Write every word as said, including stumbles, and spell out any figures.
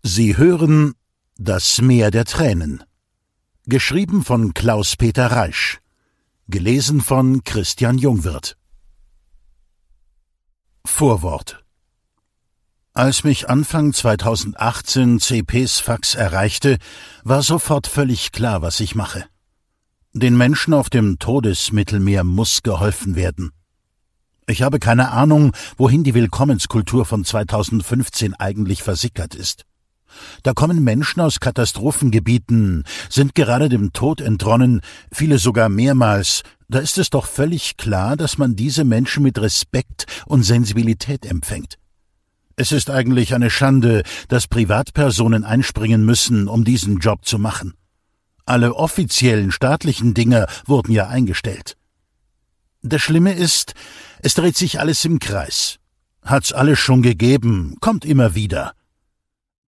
Sie hören Das Meer der Tränen. Geschrieben von Klaus-Peter Reisch. Gelesen von Christian Jungwirth. Vorwort. Als mich Anfang zweitausendachtzehn C Ps Fax erreichte, war sofort völlig klar, was ich mache. Den Menschen auf dem Todesmittelmeer muss geholfen werden. Ich habe keine Ahnung, wohin die Willkommenskultur von zweitausendfünfzehn eigentlich versickert ist. Da kommen Menschen aus Katastrophengebieten, sind gerade dem Tod entronnen, viele sogar mehrmals. Da ist es doch völlig klar, dass man diese Menschen mit Respekt und Sensibilität empfängt. Es ist eigentlich eine Schande, dass Privatpersonen einspringen müssen, um diesen Job zu machen. Alle offiziellen staatlichen Dinge wurden ja eingestellt. Das Schlimme ist, es dreht sich alles im Kreis. Hat's alles schon gegeben, kommt immer wieder.